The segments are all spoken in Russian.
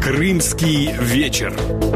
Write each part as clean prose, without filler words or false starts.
Крымский вечер.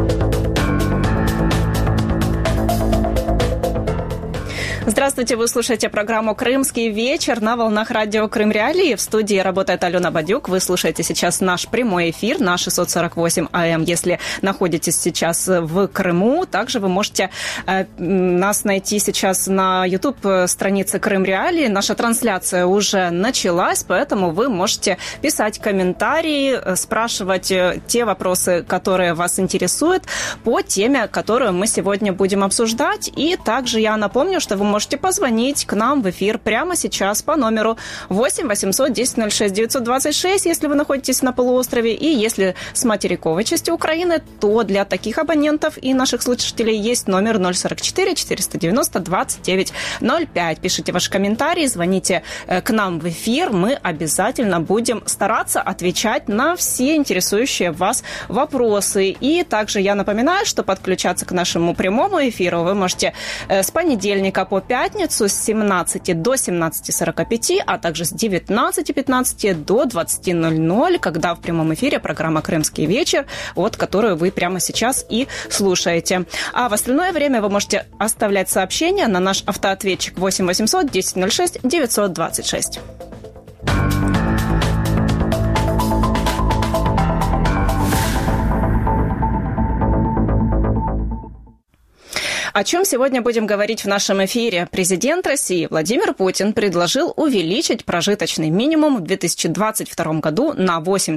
Здравствуйте, вы слушаете программу «Крымский вечер» на волнах радио «Крым Реалии». В студии работает Алена Бадюк. Вы слушаете сейчас наш прямой эфир на 648 АМ. Если находитесь сейчас в Крыму, также вы можете нас найти сейчас на YouTube-странице «Крым Реалии». Наша трансляция уже началась, поэтому вы можете писать комментарии, спрашивать те вопросы, которые вас интересуют по теме, которую мы сегодня будем обсуждать. И также я напомню, что вы можете позвонить к нам в эфир прямо сейчас по номеру 8 800 10 06 926, если вы находитесь на полуострове. И если с материковой части Украины, то для таких абонентов и наших слушателей есть номер 044 490 29 05. Пишите ваши комментарии, звоните к нам в эфир. Мы обязательно будем стараться отвечать на все интересующие вас вопросы. И также я напоминаю, что подключаться к нашему прямому эфиру вы можете с понедельника по пятницу с 17 до 17:45, а также с 19:15 до 20:00, когда в прямом эфире программа «Крымский вечер», вот которую вы прямо сейчас и слушаете. А в остальное время вы можете оставлять сообщения на наш автоответчик 8 800 10 06 926. О чем сегодня будем говорить в нашем эфире? Президент России Владимир Путин предложил увеличить прожиточный минимум в 2022 году на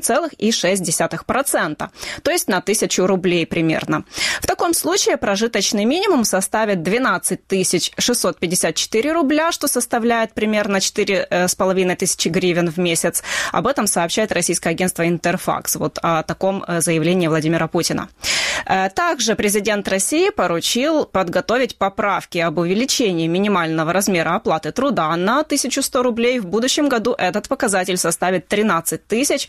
8,6%, то есть на 1000 рублей примерно. В таком случае прожиточный минимум составит 12 654 рубля, что составляет примерно 4500 гривен в месяц. Об этом сообщает российское агентство «Интерфакс». Вот о таком заявлении Владимира Путина. Также президент России поручил подготовить поправки об увеличении минимального размера оплаты труда на 1100 рублей. В будущем году этот показатель составит 13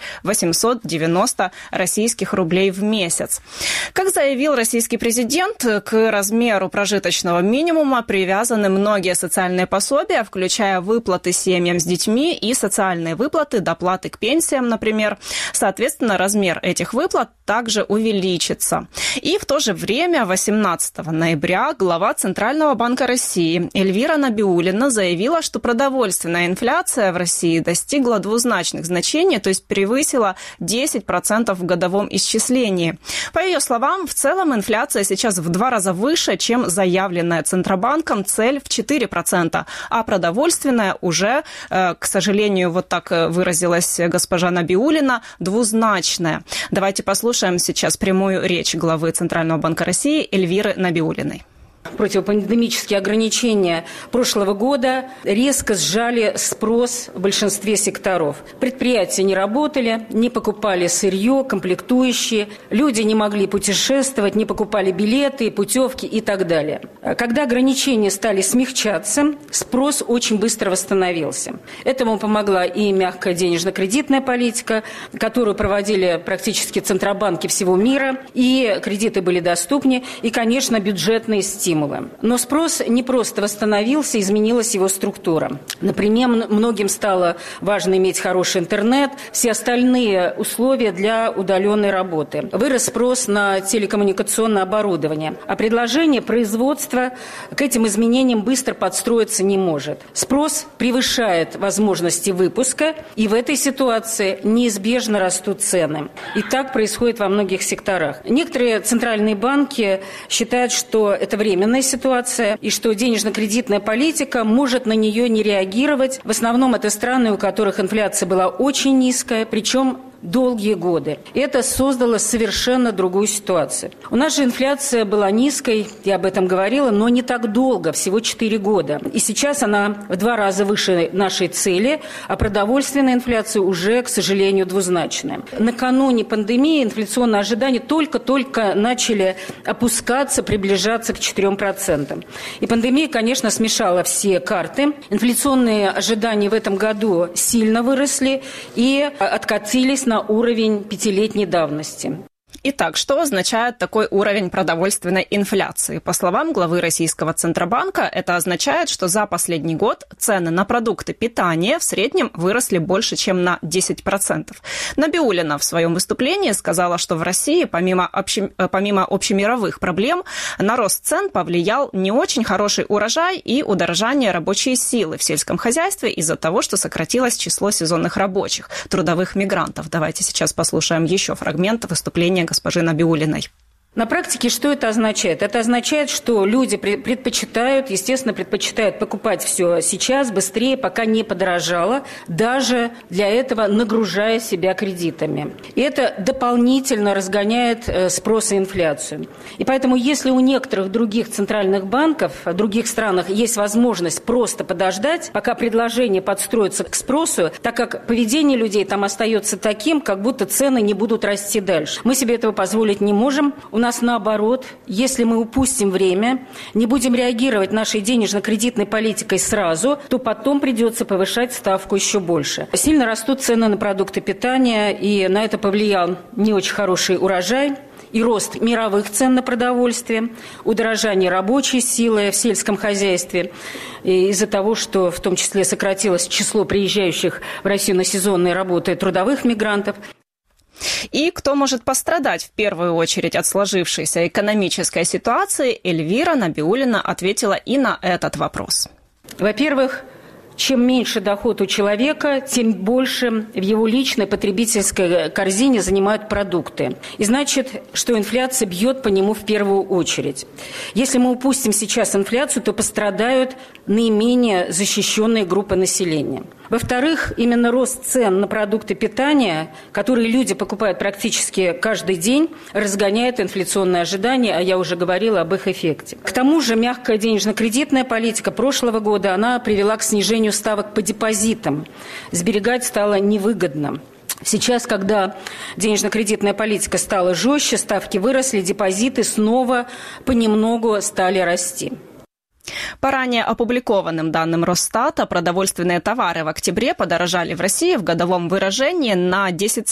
890 российских рублей в месяц. Как заявил российский президент, к размеру прожиточного минимума привязаны многие социальные пособия, включая выплаты семьям с детьми и социальные выплаты, доплаты к пенсиям, например. Соответственно, размер этих выплат также увеличится. И в то же время 18 ноября глава Центрального банка России Эльвира Набиуллина заявила, что продовольственная инфляция в России достигла двузначных значений, то есть превысила 10% в годовом исчислении. По ее словам, в целом инфляция сейчас в 2 раза выше, чем заявленная Центробанком цель в 4%, а продовольственная уже, к сожалению, вот так выразилась госпожа Набиуллина, двузначная. Давайте послушаем сейчас прямую речь главы Центрального банка России Эльвиры Набиуллиной. Противопандемические ограничения прошлого года резко сжали спрос в большинстве секторов. Предприятия не работали, не покупали сырье, комплектующие, люди не могли путешествовать, не покупали билеты, путевки и так далее. Когда ограничения стали смягчаться, спрос очень быстро восстановился. Этому помогла и мягкая денежно-кредитная политика, которую проводили практически центробанки всего мира, и кредиты были доступнее, и, конечно, бюджетные стимулы. Но спрос не просто восстановился, изменилась его структура. Например, многим стало важно иметь хороший интернет, все остальные условия для удаленной работы. Вырос спрос на телекоммуникационное оборудование, а предложение производства к этим изменениям быстро подстроиться не может. Спрос превышает возможности выпуска, и в этой ситуации неизбежно растут цены. И так происходит во многих секторах. Некоторые центральные банки считают, что это временная ситуация, и что денежно-кредитная политика может на нее не реагировать. В основном это страны, у которых инфляция была очень низкая, причем долгие годы. Это создало совершенно другую ситуацию. У нас же инфляция была низкой, я об этом говорила, но не так долго, всего 4 года. И сейчас она в 2 раза выше нашей цели, а продовольственная инфляция уже, к сожалению, двузначная. Накануне пандемии инфляционные ожидания только-только начали опускаться, приближаться к 4%. И пандемия, конечно, смешала все карты. Инфляционные ожидания в этом году сильно выросли и откатились на уровень 5-летней давности. Итак, что означает такой уровень продовольственной инфляции? По словам главы Российского Центробанка, это означает, что за последний год цены на продукты питания в среднем выросли больше, чем на 10%. Набиуллина в своем выступлении сказала, что в России, помимо общемировых проблем, на рост цен повлиял не очень хороший урожай и удорожание рабочей силы в сельском хозяйстве из-за того, что сократилось число сезонных рабочих, трудовых мигрантов. Давайте сейчас послушаем еще фрагмент выступления госпожи Набиуллиной. На практике что это означает? Это означает, что люди предпочитают покупать все сейчас, быстрее, пока не подорожало, даже для этого нагружая себя кредитами. И это дополнительно разгоняет спрос и инфляцию. И поэтому, если у некоторых других центральных банков в других странах есть возможность просто подождать, пока предложение подстроится к спросу, так как поведение людей там остается таким, как будто цены не будут расти дальше. Мы себе этого позволить не можем. У нас наоборот, если мы упустим время, не будем реагировать нашей денежно-кредитной политикой сразу, то потом придется повышать ставку еще больше. Сильно растут цены на продукты питания, и на это повлиял не очень хороший урожай и рост мировых цен на продовольствие, удорожание рабочей силы в сельском хозяйстве из-за того, что в том числе сократилось число приезжающих в Россию на сезонные работы трудовых мигрантов. И кто может пострадать в первую очередь от сложившейся экономической ситуации, Эльвира Набиуллина ответила и на этот вопрос. Во-первых, чем меньше доход у человека, тем больше в его личной потребительской корзине занимают продукты. И значит, что инфляция бьет по нему в первую очередь. Если мы упустим сейчас инфляцию, то пострадают наименее защищенные группы населения. Во-вторых, именно рост цен на продукты питания, которые люди покупают практически каждый день, разгоняет инфляционные ожидания, а я уже говорила об их эффекте. К тому же мягкая денежно-кредитная политика прошлого года, она привела к снижению ставок по депозитам. Сберегать стало невыгодно. Сейчас, когда денежно-кредитная политика стала жестче, ставки выросли, депозиты снова понемногу стали расти. По ранее опубликованным данным Росстата, продовольственные товары в октябре подорожали в России в годовом выражении на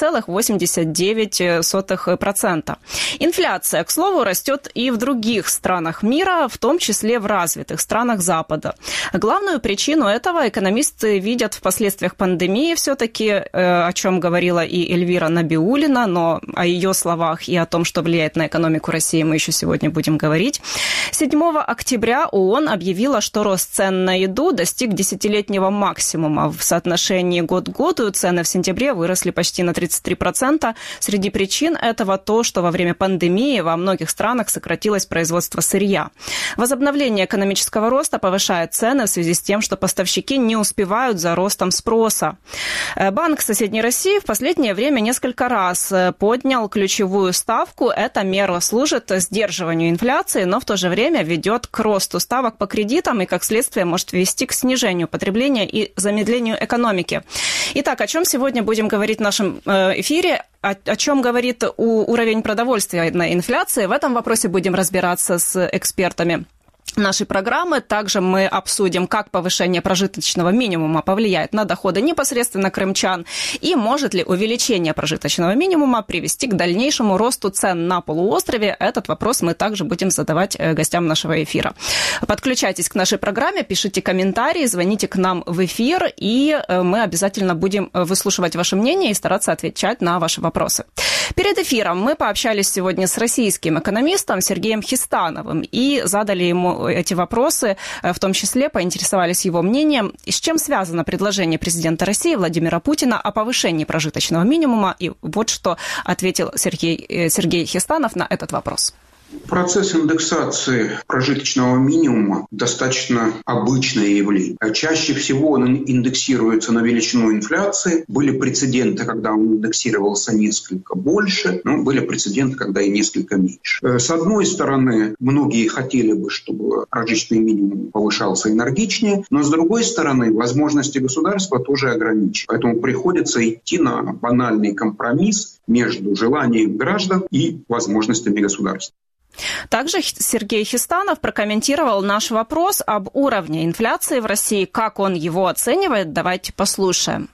10,89%. Инфляция, к слову, растет и в других странах мира, в том числе в развитых странах Запада. Главную причину этого экономисты видят в последствиях пандемии все-таки, о чем говорила и Эльвира Набиуллина, но о ее словах и о том, что влияет на экономику России, мы еще сегодня будем говорить. 7 октября ООН объявила, что рост цен на еду достиг десятилетнего максимума. В соотношении год к году цены в сентябре выросли почти на 33%. Среди причин этого то, что во время пандемии во многих странах сократилось производство сырья. Возобновление экономического роста повышает цены в связи с тем, что поставщики не успевают за ростом спроса. Банк соседней России в последнее время несколько раз поднял ключевую ставку. Эта мера служит сдерживанию инфляции, но в то же время ведет к росту ставок по кредитам и, как следствие, может вести к снижению потребления и замедлению экономики. Итак, о чем сегодня будем говорить в нашем эфире? О чем говорит уровень продовольственной инфляции? В этом вопросе будем разбираться с экспертами нашей программы. Также мы обсудим, как повышение прожиточного минимума повлияет на доходы непосредственно крымчан и может ли увеличение прожиточного минимума привести к дальнейшему росту цен на полуострове. Этот вопрос мы также будем задавать гостям нашего эфира. Подключайтесь к нашей программе, пишите комментарии, звоните к нам в эфир, и мы обязательно будем выслушивать ваше мнение и стараться отвечать на ваши вопросы. Перед эфиром мы пообщались сегодня с российским экономистом Сергеем Хистановым и задали ему эти вопросы, в том числе поинтересовались его мнением, с чем связано предложение президента России Владимира Путина о повышении прожиточного минимума. И вот что ответил Сергей Хистанов на этот вопрос. Процесс индексации прожиточного минимума достаточно обычное явление. Чаще всего он индексируется на величину инфляции. Были прецеденты, когда он индексировался несколько больше, но были прецеденты, когда и несколько меньше. С одной стороны, многие хотели бы, чтобы прожиточный минимум повышался энергичнее, но с другой стороны, возможности государства тоже ограничены. Поэтому приходится идти на банальный компромисс между желанием граждан и возможностями государства. Также Сергей Хистанов прокомментировал наш вопрос об уровне инфляции в России, как он его оценивает. Давайте послушаем.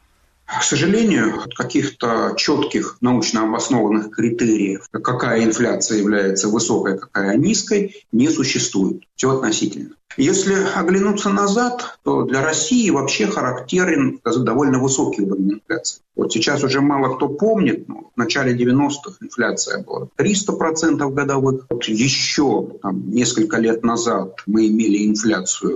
К сожалению, каких-то четких научно обоснованных критериев, какая инфляция является высокой, какая низкой, не существует. Все относительно. Если оглянуться назад, то для России вообще характерен довольно высокий уровень инфляции. Вот сейчас уже мало кто помнит, но в начале 90-х инфляция была 300% годовых. Вот еще несколько лет назад мы имели инфляцию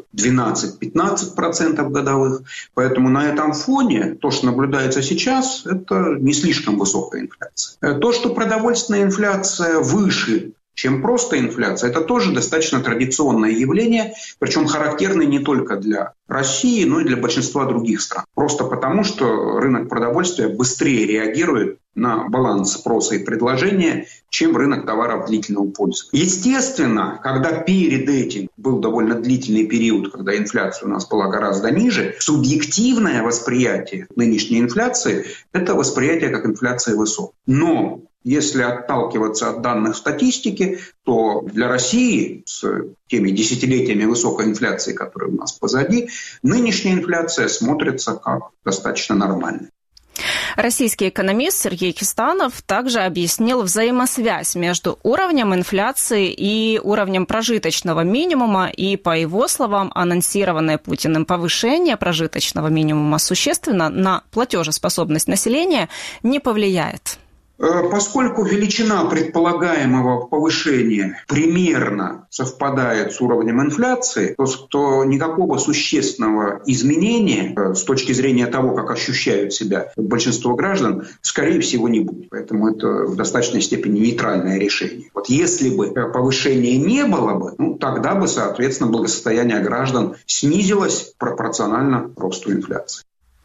12-15% годовых. Поэтому на этом фоне то, что наблюдается сейчас, это не слишком высокая инфляция. То, что продовольственная инфляция выше, чем просто инфляция, это тоже достаточно традиционное явление, причем характерное не только для России, но и для большинства других стран. Просто потому, что рынок продовольствия быстрее реагирует на баланс спроса и предложения, чем рынок товаров длительного пользования. Естественно, когда перед этим был довольно длительный период, когда инфляция у нас была гораздо ниже, субъективное восприятие нынешней инфляции – это восприятие как инфляция высокая. Но если отталкиваться от данных статистики, то для России с теми десятилетиями высокой инфляции, которые у нас позади, нынешняя инфляция смотрится как достаточно нормальная. Российский экономист Сергей Хистанов также объяснил взаимосвязь между уровнем инфляции и уровнем прожиточного минимума. И, по его словам, анонсированное Путиным повышение прожиточного минимума существенно на платежеспособность населения не повлияет. Поскольку величина предполагаемого повышения примерно совпадает с уровнем инфляции, то никакого существенного изменения с точки зрения того, как ощущают себя большинство граждан, скорее всего, не будет. Поэтому это в достаточной степени нейтральное решение. Вот если бы повышения не было бы, тогда бы, соответственно, благосостояние граждан снизилось пропорционально росту инфляции.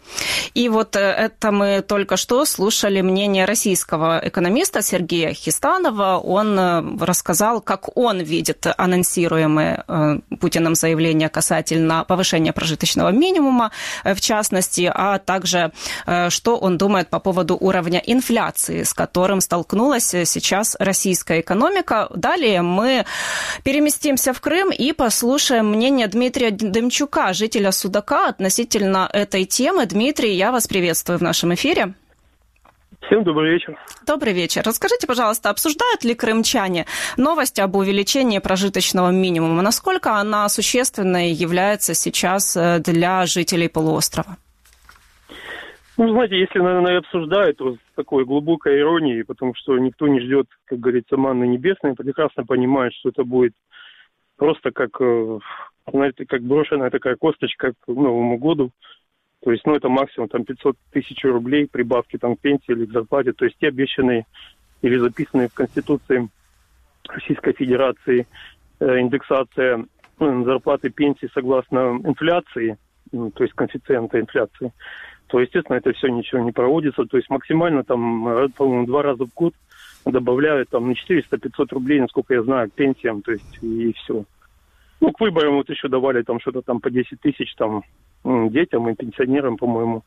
И вот это мы только что слушали мнение российского экономиста Сергея Хистанова. Он рассказал, как он видит анонсируемые Путиным заявления касательно повышения прожиточного минимума, в частности, а также что он думает по поводу уровня инфляции, с которым столкнулась сейчас российская экономика. Далее мы переместимся в Крым и послушаем мнение Дмитрия Демчука, жителя Судака, относительно этой темы. Дмитрий, я вас приветствую в нашем эфире. Всем добрый вечер. Добрый вечер. Расскажите, пожалуйста, обсуждают ли крымчане новость об увеличении прожиточного минимума? Насколько она существенной является сейчас для жителей полуострова? Знаете, если, наверное, обсуждают, то с такой глубокой иронией, потому что никто не ждет, как говорится, манны небесной, прекрасно понимает, что это будет просто как, знаете, как брошенная такая косточка к Новому году. То есть, это максимум 500 тысяч рублей прибавки к пенсии или к зарплате. То есть, те обещанные или записанные в Конституции Российской Федерации индексация зарплаты пенсии согласно инфляции, то есть коэффициента инфляции, то, естественно, это все ничего не проводится. То есть, максимально, по-моему, 2 раза в год добавляют на 400-500 рублей, насколько я знаю, к пенсиям, то есть, и все. К выборам еще давали что-то по 10 тысяч детям и пенсионерам, по-моему.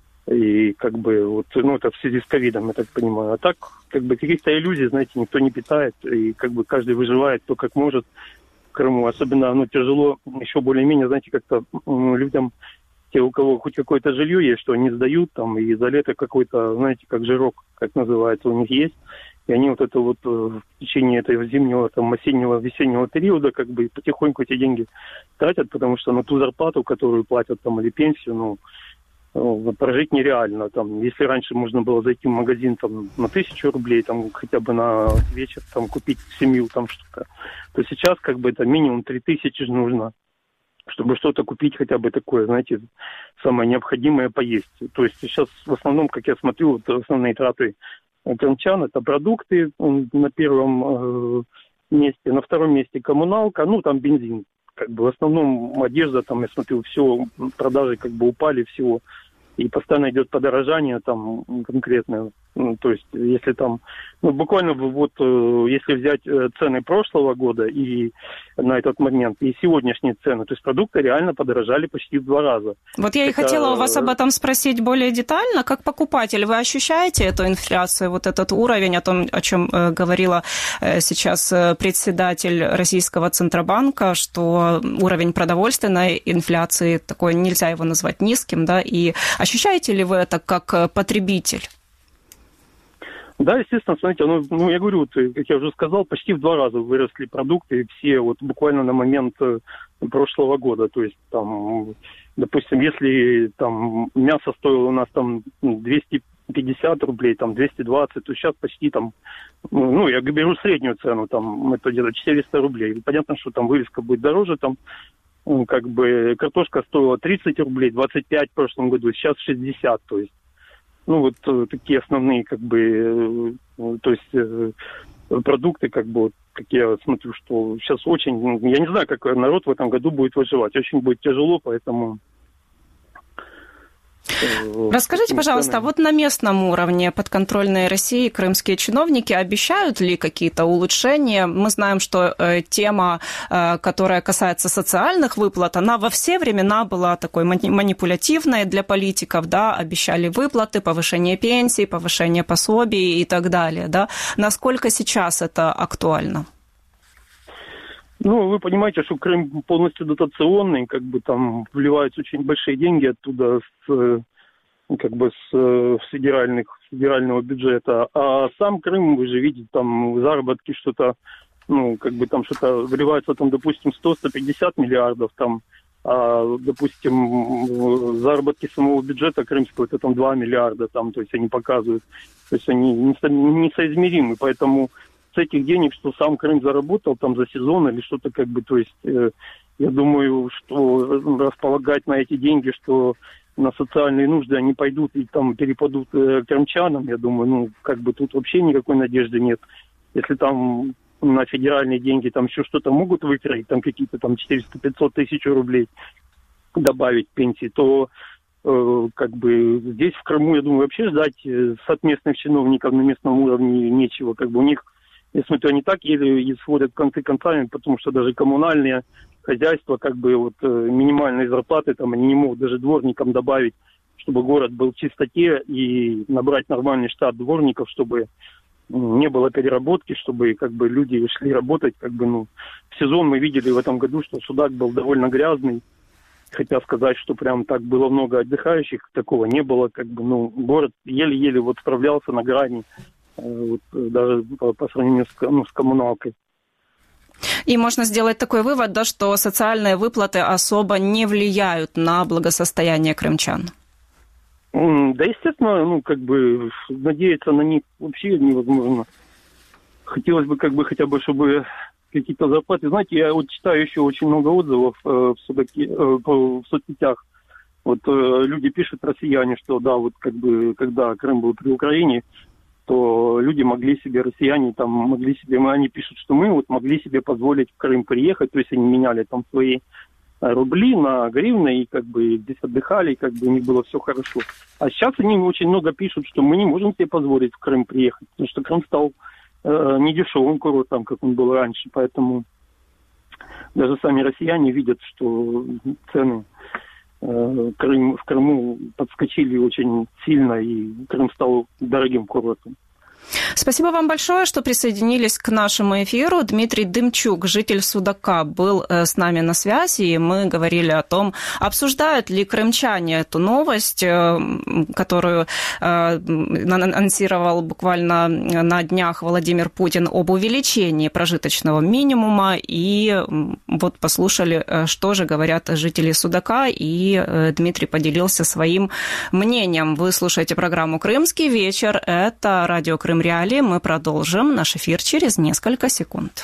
И это в связи с ковидом, я так понимаю. А так, каких-то иллюзий, знаете, никто не питает. И каждый выживает то, как может в Крыму. Особенно, тяжело еще более-менее, знаете, как-то людям, те, у кого хоть какое-то жилье есть, что они сдают, и за лето какой-то, знаете, как жирок, как называется, у них есть. И они в течение этого зимнего, осеннего, весеннего периода потихоньку эти деньги тратят, потому что на ту зарплату, которую платят или пенсию, прожить нереально. Если раньше можно было зайти в магазин на 1000 рублей, хотя бы на вечер купить семью что-то, то сейчас это минимум 3000 нужно, чтобы что-то купить хотя бы такое, знаете, самое необходимое поесть. То есть сейчас в основном, как я смотрю, основные траты крымчан — это продукты на первом месте, на втором месте коммуналка, бензин. В основном одежда, я смотрю, все, продажи упали всего. И постоянно идет подорожание конкретное. То есть, если буквально если взять цены прошлого года и на этот момент, и сегодняшние цены, то есть продукты реально подорожали почти в 2 раза. Вот я и хотела у вас об этом спросить более детально. Как покупатель, вы ощущаете эту инфляцию, этот уровень, о чем говорила сейчас председатель Российского Центробанка, что уровень продовольственной инфляции такой, нельзя его назвать низким, да, и Ощущаете ли вы это как потребитель? Да, естественно, смотрите, я говорю, вот, как я уже сказал, почти в 2 раза выросли продукты, все вот буквально на момент прошлого года. То есть, там, допустим, если там мясо стоило у нас там 250 рублей, там 220, то сейчас почти там, я беру среднюю цену, там, это где-то 400 рублей. Понятно, что там вывеска будет дороже, там, как бы картошка стоила 30 рублей, 25 в прошлом году, сейчас 60, то есть. Вот такие основные, как бы, то есть продукты, как бы, вот, как я смотрю, что сейчас очень, я не знаю, как народ в этом году будет выживать, очень будет тяжело, поэтому... Расскажите, пожалуйста, вот на местном уровне подконтрольной России крымские чиновники обещают ли какие-то улучшения? Мы знаем, что тема, которая касается социальных выплат, она во все времена была такой манипулятивной для политиков, да, обещали выплаты, повышение пенсий, повышение пособий и так далее, да. Насколько сейчас это актуально? Вы понимаете, что Крым полностью дотационный, как бы там вливаются очень большие деньги оттуда с федерального бюджета. А сам Крым, вы же видите, там заработки что-то, там что-то вливается, там, допустим, 100-150 миллиардов, там, а, допустим, заработки самого бюджета крымского, это там 2 миллиарда, там, то есть они показывают, то есть они несоизмеримы, поэтому с этих денег, что сам Крым заработал там за сезон или что-то, как бы, то есть я думаю, что располагать на эти деньги, что на социальные нужды они пойдут и там перепадут крымчанам, я думаю, тут вообще никакой надежды нет. Если там на федеральные деньги там еще что-то могут выкроить, там какие-то там 400-500 тысяч рублей добавить пенсии, то здесь в Крыму, я думаю, вообще ждать от местных чиновников на местном уровне нечего, у них, я смотрю, они так еле сводят концы концами, потому что даже коммунальные хозяйства, минимальные зарплаты, там они не могут даже дворникам добавить, чтобы город был в чистоте, и набрать нормальный штат дворников, чтобы не было переработки, чтобы люди шли работать. В сезон мы видели в этом году, что Судак был довольно грязный, хотя сказать, что прям так было много отдыхающих, такого не было. Город еле-еле справлялся на грани, даже по сравнению с коммуналкой. И можно сделать такой вывод, да, что социальные выплаты особо не влияют на благосостояние крымчан. Да, естественно, надеяться на них вообще невозможно. Хотелось бы, хотя бы, чтобы какие-то зарплаты... Знаете, я читаю еще очень много отзывов в соцсетях. Люди пишут, россияне, что да, когда Крым был при Украине, то люди могли себе, россияне, они пишут, что мы могли себе позволить в Крым приехать, то есть они меняли там свои рубли на гривны, и здесь отдыхали, у них было все хорошо. А сейчас они очень много пишут, что мы не можем себе позволить в Крым приехать, потому что Крым стал недешевым курортом, как он был раньше, поэтому даже сами россияне видят, что цены в Крыму подскочили очень сильно, и Крым стал дорогим курортом. Спасибо вам большое, что присоединились к нашему эфиру. Дмитрий Дымчук, житель Судака, был с нами на связи, и мы говорили о том, обсуждают ли крымчане эту новость, которую анонсировал буквально на днях Владимир Путин об увеличении прожиточного минимума. И послушали, что же говорят жители Судака, и Дмитрий поделился своим мнением. Вы слушаете программу «Крымский вечер». Это радио Крым Реалии. Мы продолжим наш эфир через несколько секунд.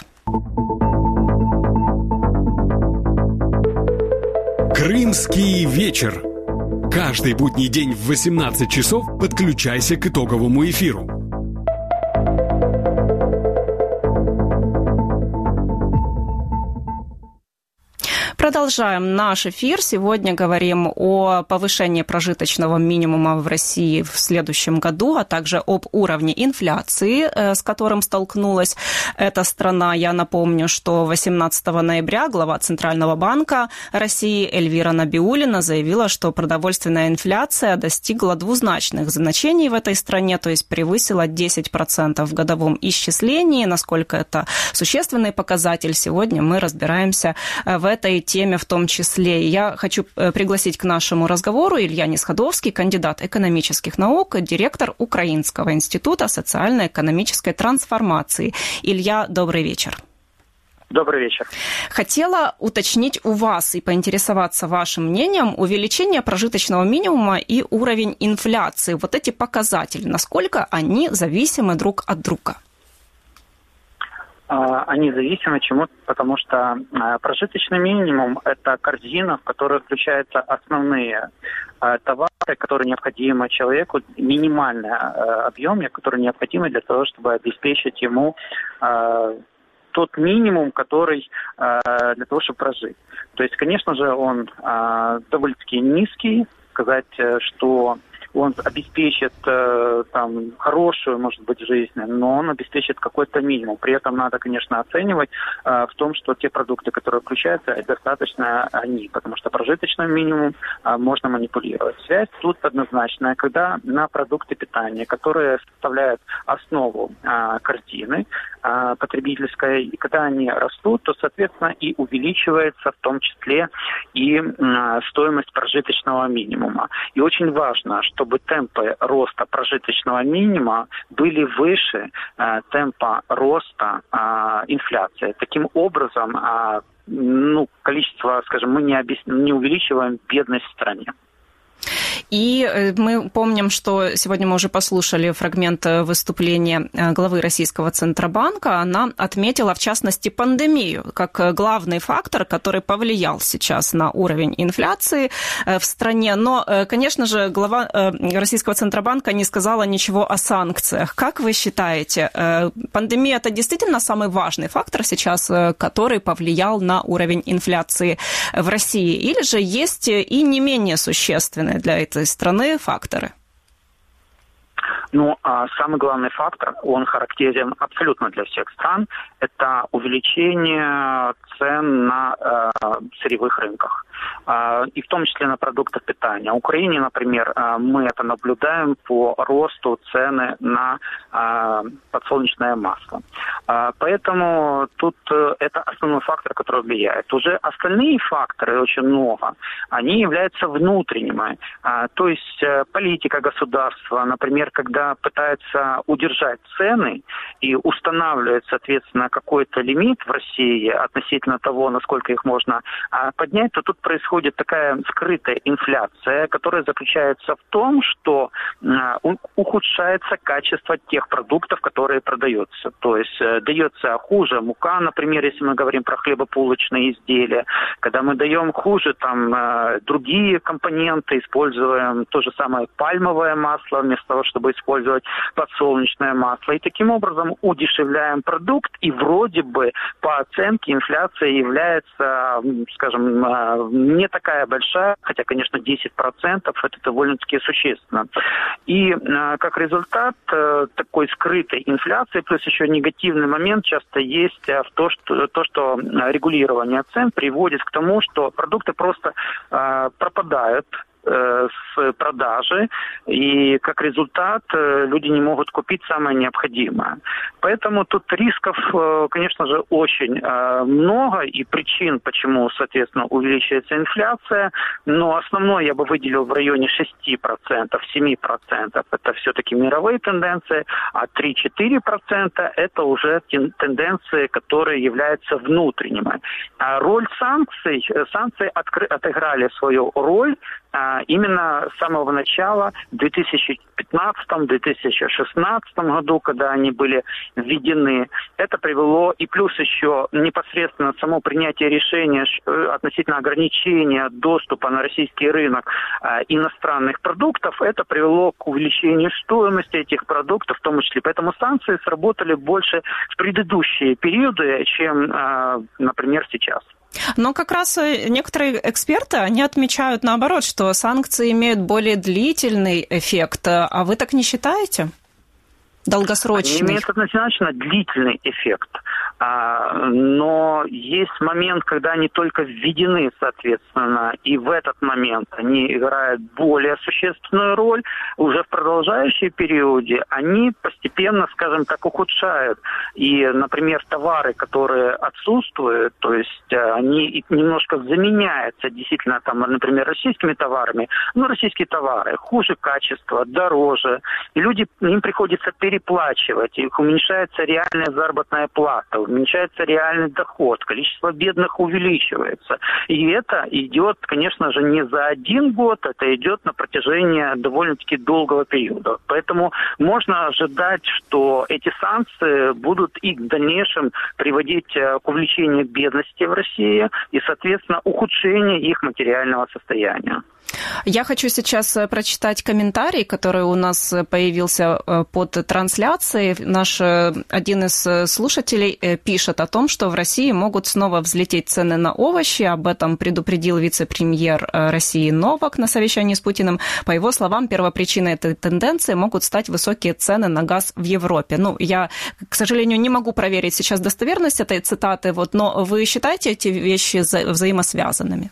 Крымский вечер. Каждый будний день в 18 часов подключайся к итоговому эфиру. Продолжаем наш эфир. Сегодня говорим о повышении прожиточного минимума в России в следующем году, а также об уровне инфляции, с которым столкнулась эта страна. Я напомню, что 18 ноября глава Центрального банка России Эльвира Набиуллина заявила, что продовольственная инфляция достигла двузначных значений в этой стране, то есть превысила 10% в годовом исчислении. Насколько это существенный показатель, сегодня мы разбираемся в этой теме. теме в том числе. Я хочу пригласить к нашему разговору Илья Несходовский, кандидат экономических наук, директор Украинского института социально-экономической трансформации. Илья, добрый вечер. Добрый вечер. Хотела уточнить у вас и поинтересоваться вашим мнением увеличение прожиточного минимума и уровень инфляции. Вот эти показатели, насколько они зависимы друг от друга? Они зависимы чему? Потому что прожиточный минимум – это корзина, в которой включаются основные товары, которые необходимы человеку, минимальный объем, который необходим для того, чтобы обеспечить ему тот минимум, который для того, чтобы прожить. То есть, конечно же, он довольно-таки низкий. Сказать, что он обеспечит хорошую, может быть, жизнь, но он обеспечит какой-то минимум. При этом надо, конечно, оценивать в том, что те продукты, которые включаются, достаточно они, потому что прожиточным минимумом можно манипулировать. Связь тут однозначная, когда на продукты питания, которые составляют основу картины потребительской, и когда они растут, то, соответственно, и увеличивается в том числе и стоимость прожиточного минимума. И очень важно, чтобы темпы роста прожиточного минимума были выше темпа роста инфляции. Таким образом, количество, скажем, мы не увеличиваем бедность в стране. И мы помним, что сегодня мы уже послушали фрагмент выступления главы Российского Центробанка. Она отметила, в частности, пандемию как главный фактор, который повлиял сейчас на уровень инфляции в стране. Но, конечно же, глава Российского Центробанка не сказала ничего о санкциях. Как вы считаете, пандемия – это действительно самый важный фактор сейчас, который повлиял на уровень инфляции в России? Или же есть и не менее существенные для этой страны факторы? Самый главный фактор, он характерен абсолютно для всех стран, это увеличение цен на сырьевых рынках. И в том числе на продукты питания. В Украине, например, мы это наблюдаем по росту цены на подсолнечное масло. Поэтому тут это основной фактор, который влияет. Уже остальные факторы, очень много, они являются внутренними. То есть политика государства, например, когда пытается удержать цены и устанавливает, соответственно, какой-то лимит в России относительно того, насколько их можно поднять, то тут происходит такая скрытая инфляция, которая заключается в том, что ухудшается качество тех продуктов, которые продаются. То есть дается хуже мука, например, если мы говорим про хлебобулочные изделия, когда мы даем хуже другие компоненты, используем то же самое пальмовое масло вместо того, чтобы использовать подсолнечное масло. И таким образом удешевляем продукт, и вроде бы по оценке инфляция является, скажем, не такая большая, хотя, конечно, 10% это довольно-таки существенно. И как результат такой скрытой инфляции, плюс еще негативный момент часто есть в то, что регулирование цен приводит к тому, что продукты просто пропадают с продажи, и как результат люди не могут купить самое необходимое. Поэтому тут рисков, конечно же, очень много, и причин, почему, соответственно, увеличивается инфляция, но основное я бы выделил в районе 6%, 7%. Это все-таки мировые тенденции, а 3-4% это уже тенденции, которые являются внутренними. Роль санкций отыграли свою роль именно с самого начала, в 2015-2016 году, когда они были введены. Это привело, и плюс еще непосредственно само принятие решения относительно ограничения доступа на российский рынок иностранных продуктов, это привело к увеличению стоимости этих продуктов в том числе. Поэтому санкции сработали больше в предыдущие периоды, чем, например, сейчас. Но как раз некоторые эксперты, они отмечают наоборот, что санкции имеют более длительный эффект. А вы так не считаете? Долгосрочный? Они имеют однозначно длительный эффект. Но есть момент, когда они только введены, соответственно, и в этот момент они играют более существенную роль. Уже в продолжающем периоде они постепенно, скажем так, ухудшают. И, например, товары, которые отсутствуют, то есть они немножко заменяются действительно, там, например, российскими товарами, но российские товары хуже качества, дороже, и им приходится переплачивать, их уменьшается реальная заработная плата, уменьшается реальный доход, количество бедных увеличивается. И это идет, конечно же, не за один год, это идет на протяжении довольно-таки долгого периода. Поэтому можно ожидать, что эти санкции будут и в дальнейшем приводить к увеличению бедности в России и, соответственно, ухудшению их материального состояния. Я хочу сейчас прочитать комментарий, который у нас появился под трансляцией. Наш один из слушателей пишет о том, что в России могут снова взлететь цены на овощи. Об этом предупредил вице-премьер России Новак на совещании с Путиным. По его словам, первопричиной этой тенденции могут стать высокие цены на газ в Европе. Я, к сожалению, не могу проверить сейчас достоверность этой цитаты, но вы считаете эти вещи взаимосвязанными?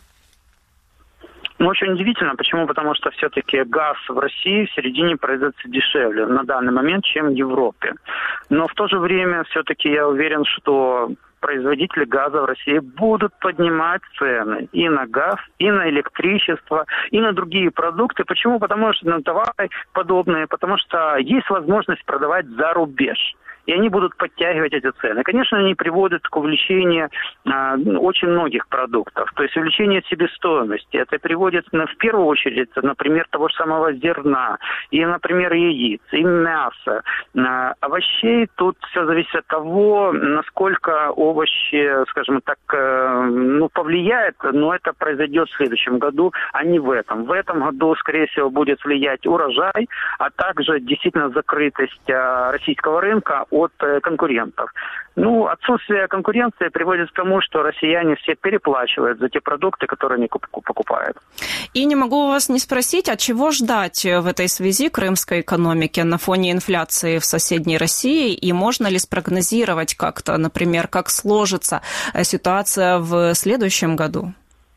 Очень удивительно. Почему? Потому что все-таки газ в России в середине производится дешевле на данный момент, чем в Европе. Но в то же время все-таки я уверен, что производители газа в России будут поднимать цены и на газ, и на электричество, и на другие продукты. Почему? Потому что на товары подобные, потому что есть возможность продавать за рубеж. И они будут подтягивать эти цены. Конечно, они приводят к увеличению очень многих продуктов, то есть увеличение себестоимости. Это приводит в первую очередь, например, того же самого зерна, и, например, яиц, и мяса, овощей. Тут все зависит от того, насколько овощи, скажем так, повлияют, но это произойдет в следующем году, а не в этом. В этом году, скорее всего, будет влиять урожай, а также действительно закрытость российского рынка от конкурентов. Отсутствие конкуренции приводит к тому, что россияне все переплачивают за те продукты, которые они покупают. И не могу вас не спросить, а чего ждать в этой связи крымской экономике на фоне инфляции в соседней России? И можно ли спрогнозировать как-то, например, как сложится ситуация в следующем году?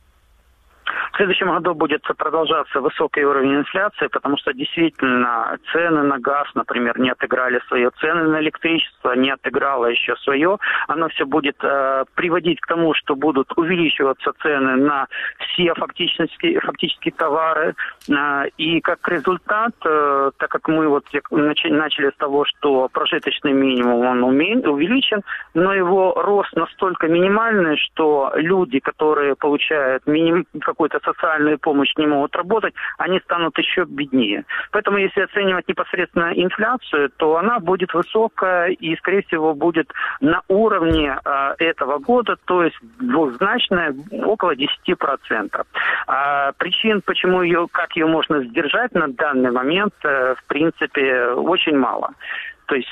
В следующем году будет продолжаться высокий уровень инфляции, потому что действительно цены на газ, например, не отыграли свое, цены на электричество не отыграло еще свое. Оно все будет приводить к тому, что будут увеличиваться цены на все фактически товары. И как результат, так как мы начали с того, что прожиточный минимум он увеличен, но его рост настолько минимальный, что люди, которые получают какую-то социальную помощь, не могут работать, они станут еще беднее. Поэтому, если оценивать непосредственно инфляцию, то она будет высокая и, скорее всего, будет на уровне этого года, то есть двузначная, около 10%. Причин, как ее можно сдержать на данный момент, в принципе, очень мало. То есть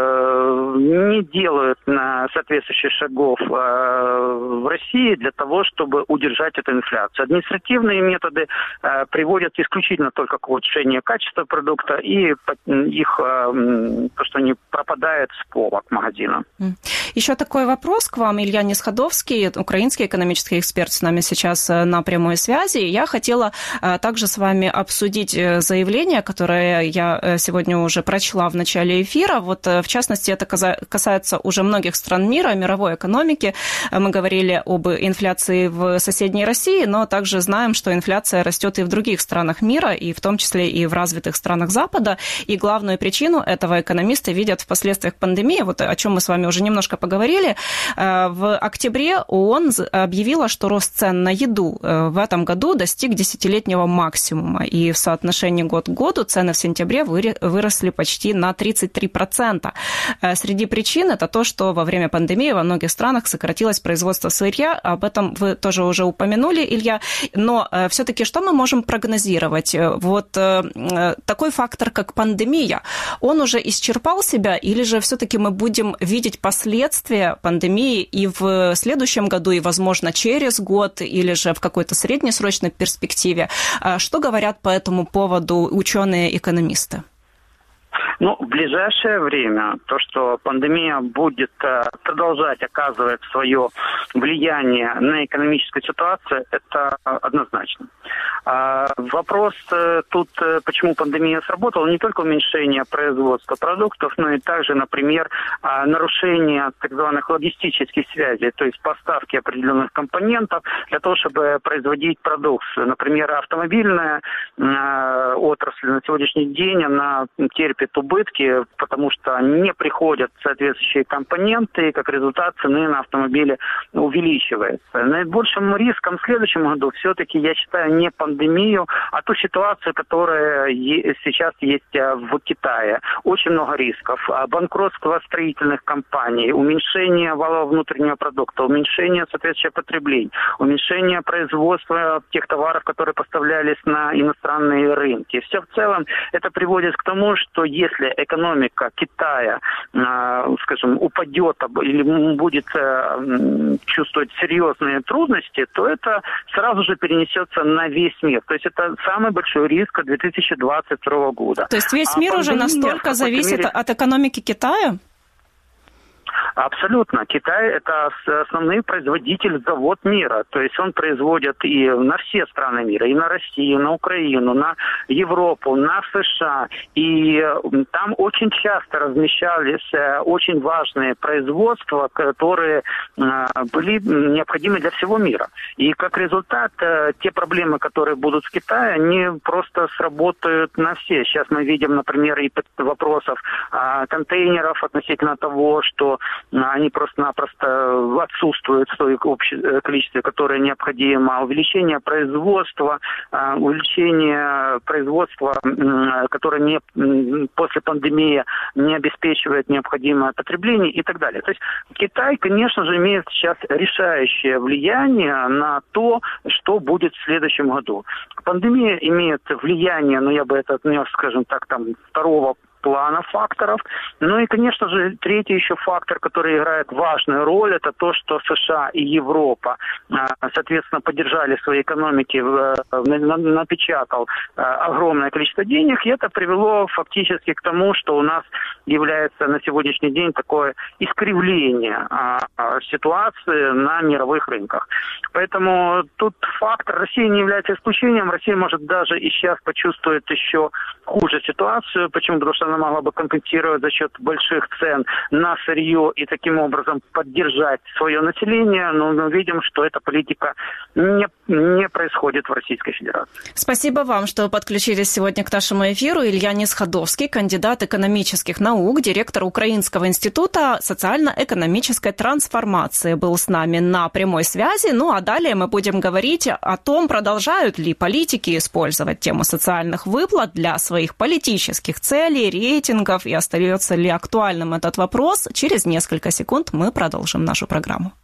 не делают соответствующих шагов в России для того, чтобы удержать эту инфляцию. Административные методы приводят исключительно только к улучшению качества продукта и то, что они пропадают с полок магазина. Еще такой вопрос к вам. Илья Несходовский, украинский экономический эксперт, с нами сейчас на прямой связи. Я хотела также с вами обсудить заявление, которое я сегодня уже прочла в начале эфира. В частности, это касается уже многих стран мира, мировой экономики. Мы говорили об инфляции в соседней России, но также знаем, что инфляция растет и в других странах мира, и в том числе и в развитых странах Запада. И главную причину этого экономисты видят в последствиях пандемии, о чем мы с вами уже немножко поговорили. В октябре ООН объявила, что рост цен на еду в этом году достиг десятилетнего максимума. И в соотношении год к году цены в сентябре выросли почти на 33%. Среди причин это то, что во время пандемии во многих странах сократилось производство сырья. Об этом вы тоже уже упомянули, Илья. Но все-таки что мы можем прогнозировать? Такой фактор, как пандемия, он уже исчерпал себя, или же все-таки мы будем видеть последствия пандемии и в следующем году, и, возможно, через год, или же в какой-то среднесрочной перспективе? Что говорят по этому поводу ученые-экономисты? Ну, в ближайшее время то, что пандемия будет продолжать оказывать свое влияние на экономическую ситуацию, это однозначно. Вопрос тут, почему пандемия сработала, не только уменьшение производства продуктов, но и также, например, нарушение так называемых логистических связей, то есть поставки определенных компонентов для того, чтобы производить продукцию. Например, автомобильная отрасль на сегодняшний день, она терпит убытки, потому что не приходят соответствующие компоненты, и как результат цены на автомобили увеличивается. Наибольшим риском в следующем году все-таки, я считаю, не пандемию, а ту ситуацию, которая сейчас есть в Китае. Очень много рисков. Банкротство строительных компаний, уменьшение валового внутреннего продукта, уменьшение соответствующего потребления, уменьшение производства тех товаров, которые поставлялись на иностранные рынки. Все в целом это приводит к тому, что если экономика Китая, скажем, упадет или будет чувствовать серьезные трудности, то это сразу же перенесется на весь мир. То есть это самый большой риск 2022 года. То есть весь мир уже настолько зависит от экономики Китая? Абсолютно. Китай – это основной производитель, завод мира. То есть он производит и на все страны мира, и на Россию, на Украину, на Европу, на США. И там очень часто размещались очень важные производства, которые были необходимы для всего мира. И как результат, те проблемы, которые будут в Китае, они просто сработают на все. Сейчас мы видим, например, и вопросов контейнеров относительно того, что они просто-напросто отсутствуют в том количестве, которое необходимо. Увеличение производства, которое после пандемии не обеспечивает необходимое потребление и так далее. То есть Китай, конечно же, имеет сейчас решающее влияние на то, что будет в следующем году. Пандемия имеет влияние, я бы это отнес, скажем так, второго плана факторов. Ну и, конечно же, третий еще фактор, который играет важную роль, это то, что США и Европа, соответственно, поддержали свои экономики, напечатал огромное количество денег, и это привело фактически к тому, что у нас является на сегодняшний день такое искривление ситуации на мировых рынках. Поэтому тут фактор России не является исключением. Россия может даже и сейчас почувствовать еще хуже ситуацию. Почему? Потому что она могла бы компенсировать за счет больших цен на сырье и таким образом поддержать свое население. Но мы видим, что эта политика не происходит в Российской Федерации. Спасибо вам, что подключились сегодня к нашему эфиру. Илья Несходовский, кандидат экономических наук, директор Украинского института социально-экономической трансформации, был с нами на прямой связи. Ну а далее мы будем говорить о том, продолжают ли политики использовать тему социальных выплат для своих политических целей, рейтингов, и остается ли актуальным этот вопрос. Через несколько секунд мы продолжим нашу программу.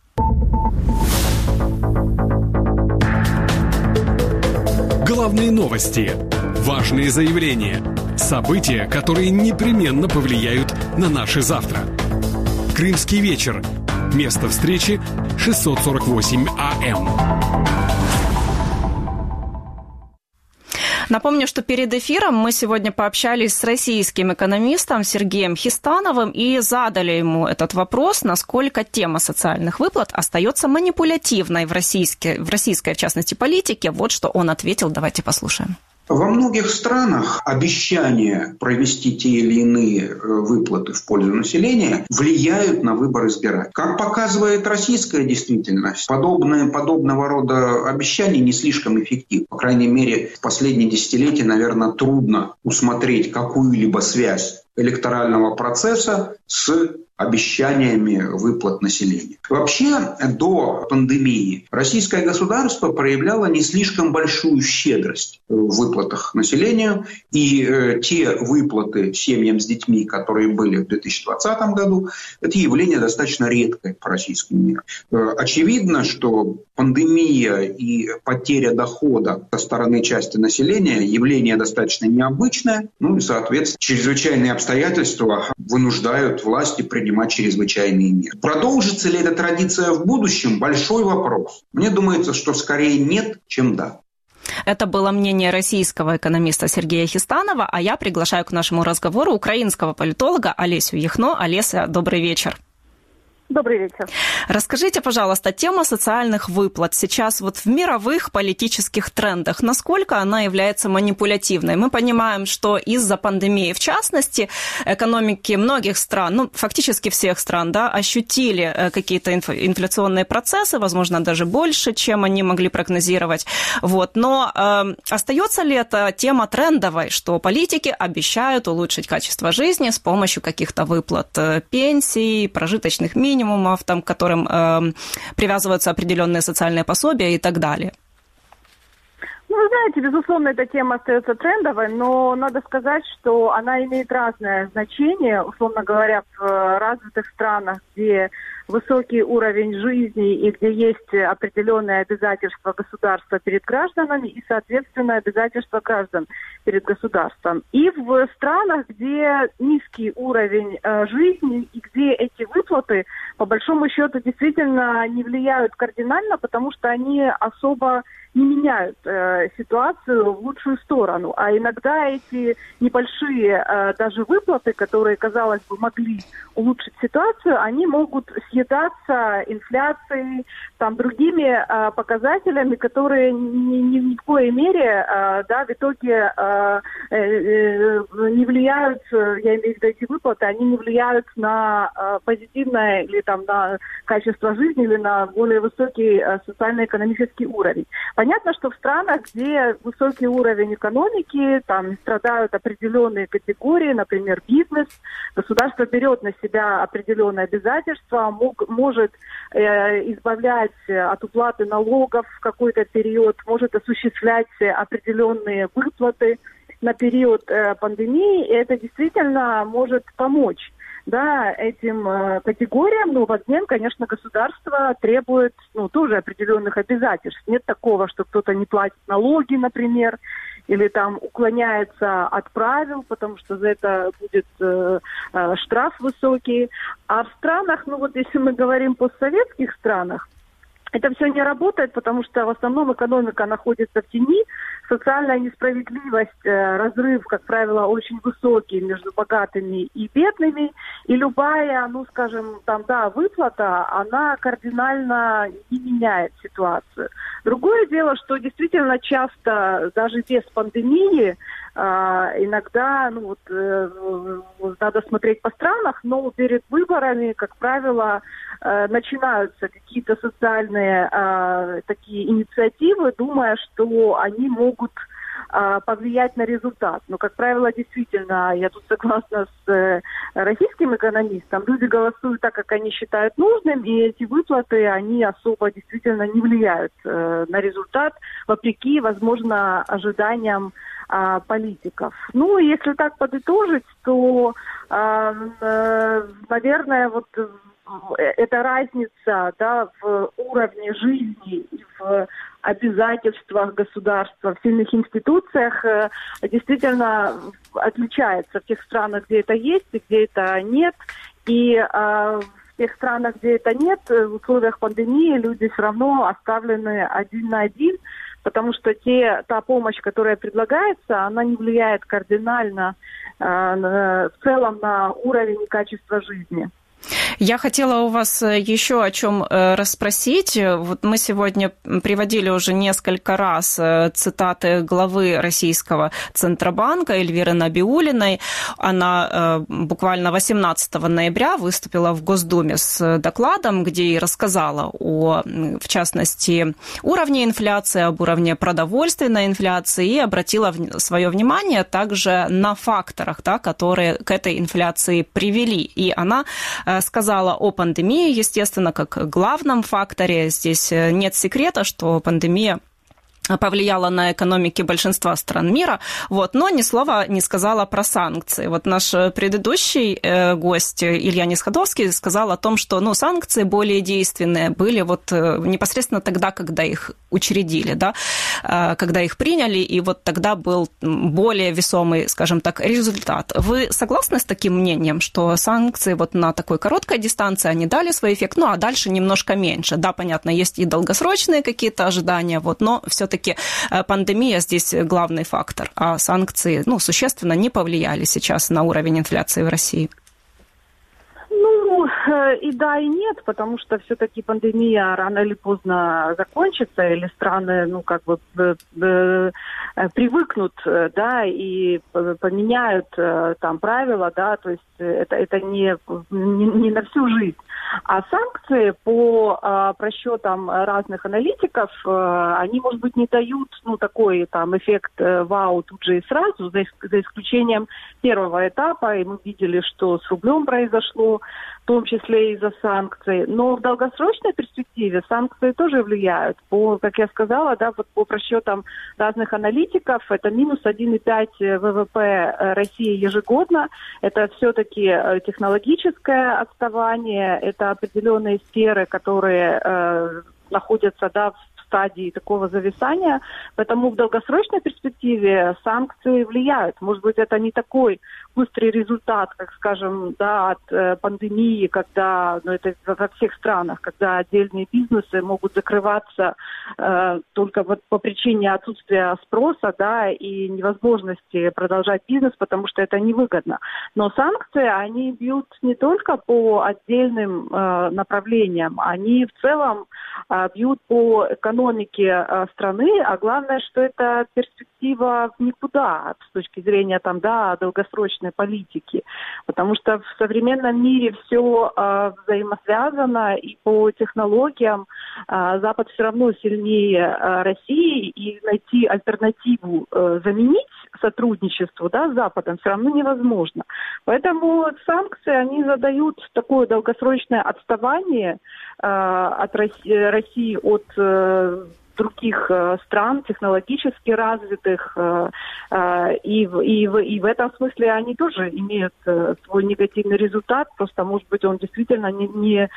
Главные новости, важные заявления, события, которые непременно повлияют на наше завтра. Крымский вечер. Место встречи 648 АМ. Напомню, что перед эфиром мы сегодня пообщались с российским экономистом Сергеем Хистановым и задали ему этот вопрос, насколько тема социальных выплат остается манипулятивной в российской, в частности, политике. Вот что он ответил. Давайте послушаем. Во многих странах обещания провести те или иные выплаты в пользу населения влияют на выбор избирателей. Как показывает российская действительность, подобного рода обещания не слишком эффективны. По крайней мере, в последние десятилетия, наверное, трудно усмотреть какую-либо связь электорального процесса с обещаниями выплат населению. Вообще, до пандемии российское государство проявляло не слишком большую щедрость в выплатах населению, и те выплаты семьям с детьми, которые были в 2020 году, это явление достаточно редкое по российскому миру. Очевидно, что пандемия и потеря дохода со стороны части населения явление достаточно необычное, и, соответственно, чрезвычайные обстоятельства вынуждают власти принимать чрезвычайные меры. Продолжится ли эта традиция в будущем? Большой вопрос. Мне думается, что скорее нет, чем да. Это было мнение российского экономиста Сергея Хистанова, а я приглашаю к нашему разговору украинского политолога Олесю Яхно. Олеся, добрый вечер. Добрый вечер. Расскажите, пожалуйста, тема социальных выплат сейчас вот в мировых политических трендах, насколько она является манипулятивной? Мы понимаем, что из-за пандемии, в частности, экономики многих стран, ну, фактически всех стран, да, ощутили какие-то инфляционные процессы, возможно, даже больше, чем они могли прогнозировать. Вот. Но остается ли эта тема трендовой, что политики обещают улучшить качество жизни с помощью каких-то выплат пенсий, прожиточных минимумов, там, к которым привязываются определенные социальные пособия и так далее? Ну, вы знаете, безусловно, эта тема остается трендовой, но надо сказать, что она имеет разное значение, условно говоря, в развитых странах, где высокий уровень жизни и где есть определенные обязательства государства перед гражданами и, соответственно, обязательства граждан перед государством. И в странах, где низкий уровень жизни и где эти выплаты, по большому счету, действительно не влияют кардинально, потому что они особо не меняют ситуацию в лучшую сторону. А иногда эти небольшие даже выплаты, которые, казалось бы, могли улучшить ситуацию, они могут съедаться инфляцией, там, другими показателями, которые ни в коей мере да, в итоге не влияют, я имею в виду эти выплаты, они не влияют на позитивное или там, на качество жизни или на более высокий социально-экономический уровень. Понятно, что в странах, где высокий уровень экономики, там страдают определенные категории, например, бизнес, государство берет на себя определенные обязательства, может избавлять от уплаты налогов в какой-то период, может осуществлять определенные выплаты на период пандемии, и это действительно может помочь. Да, этим категориям, но в обмен, конечно, государство требует тоже определенных обязательств. Нет такого, что кто-то не платит налоги, например, или там уклоняется от правил, потому что за это будет штраф высокий. А в странах, если мы говорим о постсоветских странах, это все не работает, потому что в основном экономика находится в тени, социальная несправедливость, разрыв, как правило, очень высокий между богатыми и бедными, и любая, выплата, она кардинально не меняет ситуацию. Другое дело, что действительно часто, даже без пандемии, иногда, надо смотреть по странах, но перед выборами, как правило, начинаются какие-то социальные такие инициативы, думая, что они могут повлиять на результат. Но, как правило, действительно, я тут согласна с российским экономистом, люди голосуют так, как они считают нужным, и эти выплаты, они особо действительно не влияют на результат, вопреки, возможно, ожиданиям политиков. Если так подытожить, то, наверное, эта разница, да, в уровне жизни и в обязательствах государства, в сильных институциях действительно отличается в тех странах, где это есть и где это нет. И в тех странах, где это нет, в условиях пандемии люди все равно оставлены один на один, потому что та помощь, которая предлагается, она не влияет кардинально в целом на уровень и качество жизни. Я хотела у вас еще о чем расспросить. Вот мы сегодня приводили уже несколько раз цитаты главы российского Центробанка Эльвиры Набиуллиной. Она буквально 18 ноября выступила в Госдуме с докладом, где и рассказала в частности, уровне инфляции, об уровне продовольственной инфляции и обратила свое внимание также на факторах, да, которые к этой инфляции привели. И она сказала о пандемии, естественно, как главном факторе. Здесь нет секрета, что пандемия повлияла на экономики большинства стран мира, но ни слова не сказала про санкции. Наш предыдущий гость Илья Несходовский сказал о том, что санкции более действенные были непосредственно тогда, когда их учредили, да, когда их приняли, и тогда был более весомый, скажем так, результат. Вы согласны с таким мнением, что санкции на такой короткой дистанции, они дали свой эффект, а дальше немножко меньше? Да, понятно, есть и долгосрочные какие-то ожидания, но все-таки все-таки пандемия здесь главный фактор, а санкции, существенно не повлияли сейчас на уровень инфляции в России? И да, и нет, потому что все-таки пандемия рано или поздно закончится, или страны, привыкнут, да, и поменяют там правила, да, то есть это не на всю жизнь. А санкции по просчетам разных аналитиков, они, может быть, не дают, такой там эффект вау тут же и сразу, за исключением первого этапа, и мы видели, что с рублем произошло, в том числе из-за санкций. Но в долгосрочной перспективе санкции тоже влияют. Как я сказала, да, вот по расчетам разных аналитиков, это минус 1,5 ВВП России ежегодно. Это все-таки технологическое отставание, это определенные сферы, которые находятся, да, в стадии такого зависания. Поэтому в долгосрочной перспективе санкции влияют. Может быть, это не такой быстрый результат, как, скажем, да, от пандемии, когда, это во всех странах, когда отдельные бизнесы могут закрываться только вот по причине отсутствия спроса, да, и невозможности продолжать бизнес, потому что это невыгодно. Но санкции, они бьют не только по отдельным направлениям, они в целом бьют по экономике страны, а главное, что это перспектива в никуда с точки зрения там, да, долгосрочной политики. Потому что в современном мире все взаимосвязано, и по технологиям Запад все равно сильнее России, и найти альтернативу, заменить сотрудничеству, да, с Западом все равно невозможно. Поэтому санкции, они задают такое долгосрочное отставание от России от других стран, технологически развитых, и в этом смысле они тоже имеют свой негативный результат, просто, может быть, он действительно не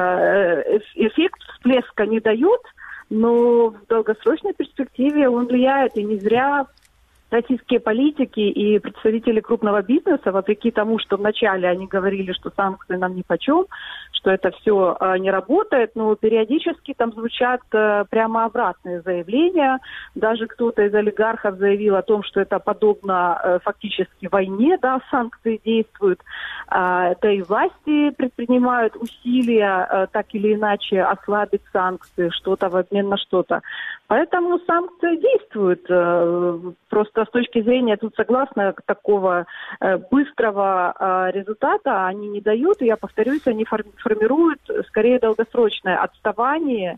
эффект всплеска не дает, но в долгосрочной перспективе он влияет, и не зря российские политики и представители крупного бизнеса, вопреки тому, что вначале они говорили, что санкции нам нипочем, что это все не работает, но периодически там звучат прямо обратные заявления. Даже кто-то из олигархов заявил о том, что это подобно фактически войне, да, санкции действуют. Да и власти предпринимают усилия так или иначе ослабить санкции, что-то в обмен на что-то. Поэтому санкции действуют. Просто с точки зрения, тут согласна, такого быстрого результата они не дают. И я повторюсь, они формируют скорее долгосрочное отставание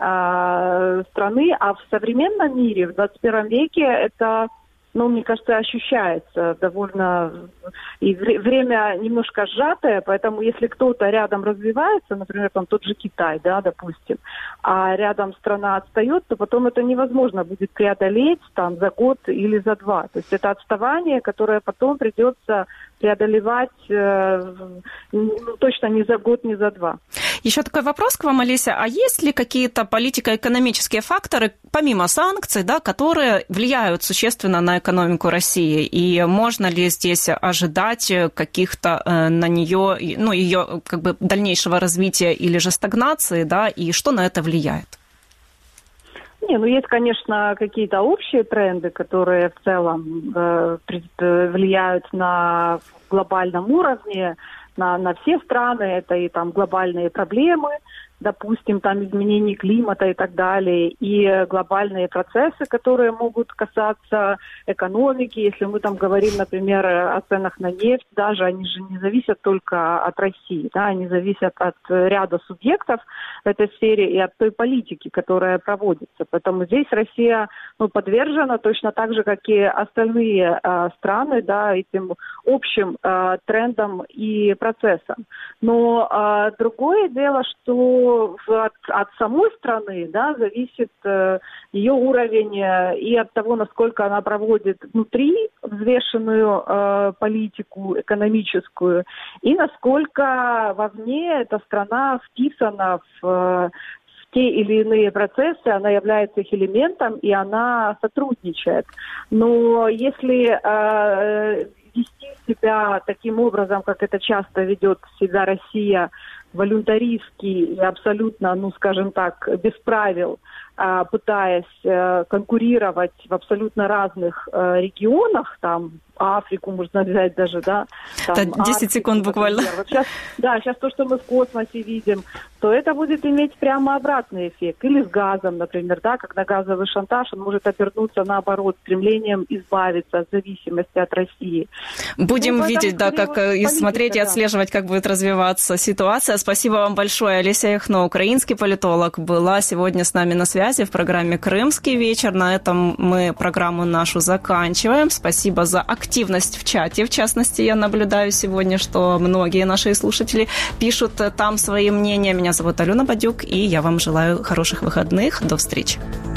страны. А в современном мире, в 21 веке, это, мне кажется, ощущается довольно... И время немножко сжатое, поэтому если кто-то рядом развивается, например, там тот же Китай, да, допустим, а рядом страна отстает, то потом это невозможно будет преодолеть там за год или за два. То есть это отставание, которое потом придется преодолевать точно не за год, не за два. Еще такой вопрос к вам, Олеся. А есть ли какие-то политико-экономические факторы, помимо санкций, да, которые влияют существенно на экономику России? И можно ли здесь ожидать каких-то на нее, ее как бы дальнейшего развития или же стагнации, да, и что на это влияет? Есть, конечно, какие-то общие тренды, которые в целом влияют на глобальном уровне, на все страны. Это и там глобальные проблемы, допустим, там изменений климата и так далее, и глобальные процессы, которые могут касаться экономики. Если мы там говорим, например, о ценах на нефть, даже они же не зависят только от России, да, они зависят от ряда субъектов в этой сфере и от той политики, которая проводится. Поэтому здесь Россия подвержена точно так же, как и остальные страны, да, этим общим трендам и процессам. Но другое дело, что от самой страны, да, зависит ее уровень и от того, насколько она проводит внутри взвешенную политику экономическую, и насколько вовне эта страна вписана в те или иные процессы, она является их элементом, и она сотрудничает. Но если вести себя таким образом, как это часто ведет себя Россия, волюнтаристски и абсолютно, ну, скажем так, без правил, пытаясь конкурировать в абсолютно разных регионах, там, Африку можно взять даже, да. Там, 10 Африку, секунд буквально. Вот сейчас то, что мы в космосе видим, то это будет иметь прямо обратный эффект. Или с газом, например, да, когда газовый шантаж, он может обернуться наоборот, стремлением избавиться от зависимости от России. Будем видеть, да, как и смотреть, и отслеживать, как будет развиваться ситуация. Спасибо вам большое. Олеся Яхно, украинский политолог, была сегодня с нами на связи в программе «Крымский вечер». На этом мы программу нашу заканчиваем. Спасибо за активность в чате. В частности, я наблюдаю сегодня, что многие наши слушатели пишут там свои мнения. Меня зовут Алена Бадюк, и я вам желаю хороших выходных. До встречи.